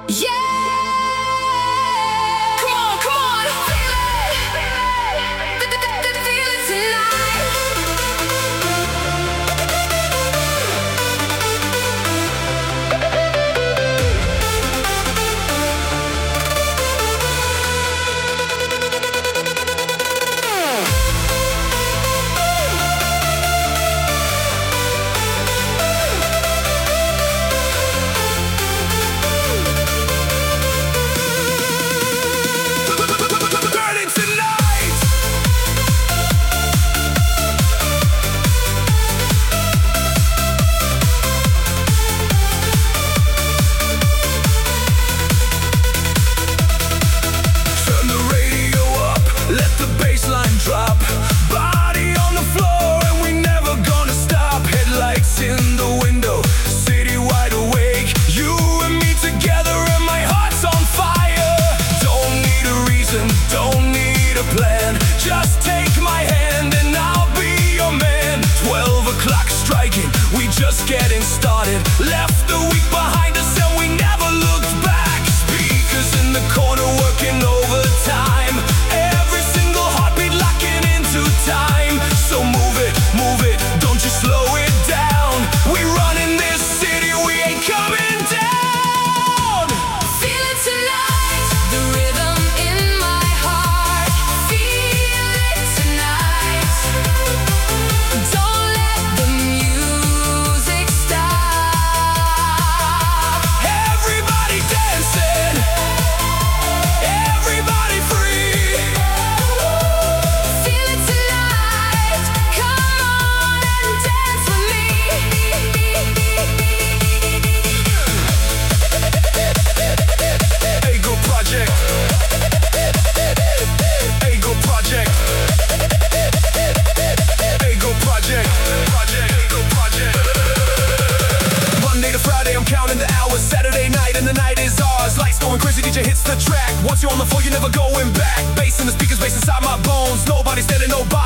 Just getting started. Left the week behind us and we never looked back. Speakers in the corner working overtime. Every single heartbeat locking into time. So move it, don't you slow it down. We run in this city, we ain't coming down. Feel it tonight, the rhythm in my heart. Feel it tonight. Don't let the music stop. Everybody dancing, everybody free. Feel it tonight. Come on and dance with me. Ego Project. Ego Project. Ego Project. Ego Project. Monday to Friday, I'm counting the hours. Saturday night and the night is ours. Lights going crazy, DJ hits the track. Once you're on the floor, you're never going back. Bass in the speakers, bass inside my bones. Nobody's dead and nobody